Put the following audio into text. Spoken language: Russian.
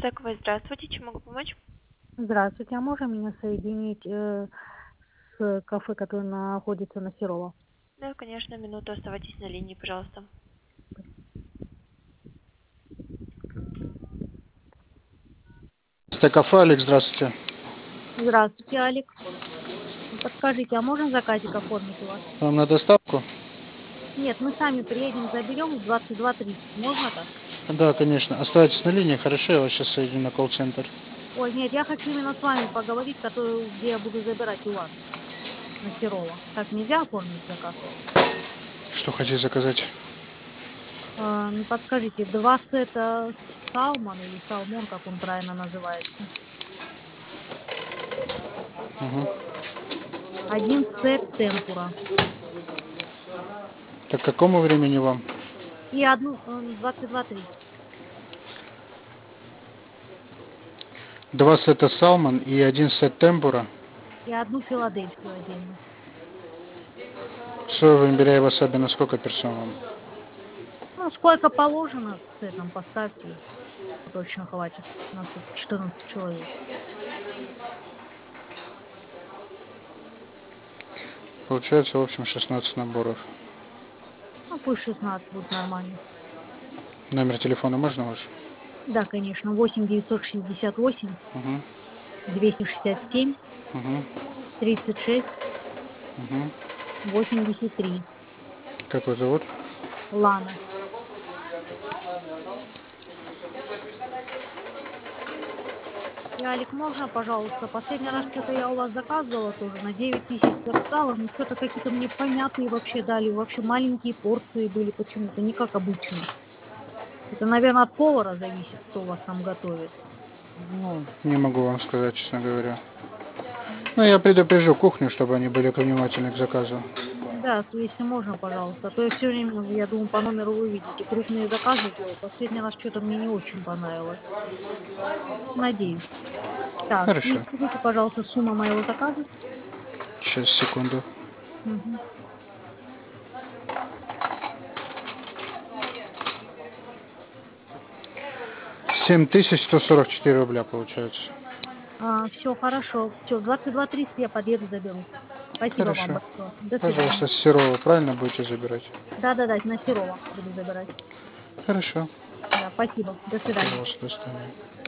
Секова, здравствуйте, чем могу помочь? Здравствуйте, а можно меня соединить с кафе, которое находится на Серова? Да, конечно, минуту оставайтесь на линии, пожалуйста. Это кафе, Алекс, здравствуйте. Здравствуйте, Алекс. Подскажите, а можно заказик оформить у вас? Вам на доставку? Нет, мы сами приедем, заберем в 22:30. Можно так? Да, конечно. Оставайтесь на линии, хорошо, я вас сейчас соединю на колл-центр. Ой, нет, я хочу именно с вами поговорить, где я буду забирать у вас, на Серова. Так нельзя оформить заказ? Что хотите заказать? Ну, подскажите, 2 сета салмон или салмон, как он правильно называется. Один сет темпура. Так к какому времени вам? И одну 22:30. 2 сета салмон и 1 сет темпура. И одну Филадельфию отдельно. Соевого имбиря и васаби на сколько персон вам? Ну, сколько положено с этим, поставьте. Точно хватит. У нас тут 14 человек. Получается, в общем, 16 наборов. Ну, пусть 16 будет нормально. Номер телефона можно ваш? Да, конечно. 8 968 Угу, 267 угу, 36 угу. 83. Как вас зовут? Лана. И, Алик, можно, пожалуйста? Последний раз что-то я у вас заказывала тоже на 9000 персалов, но что-то какие-то мне понятные вообще дали. Вообще маленькие порции были почему-то, не как обычно. Это, наверное, от повара зависит, кто у вас там готовит. Ну, не могу вам сказать, честно говоря. Ну, я предупрежу кухню, чтобы они были внимательны к заказу. Да, если можно, пожалуйста. А то я все время, я думаю, по номеру вы видите. Крупные заказы делаю. Последний раз что-то мне не очень понравилось. Надеюсь. Так, и Хорошо. скажите, пожалуйста, сумма моего заказа. Сейчас, секунду. Мгм. 7144 рубля получается. Все хорошо. Все, в 22:30 я подъеду, заберу. Спасибо вам Хорошо. большое. До свидания. Пожалуйста, с Серова правильно будете забирать? Да-да-да, на Серова буду забирать. Хорошо. Да, спасибо. До свидания. Пожалуйста, до свидания.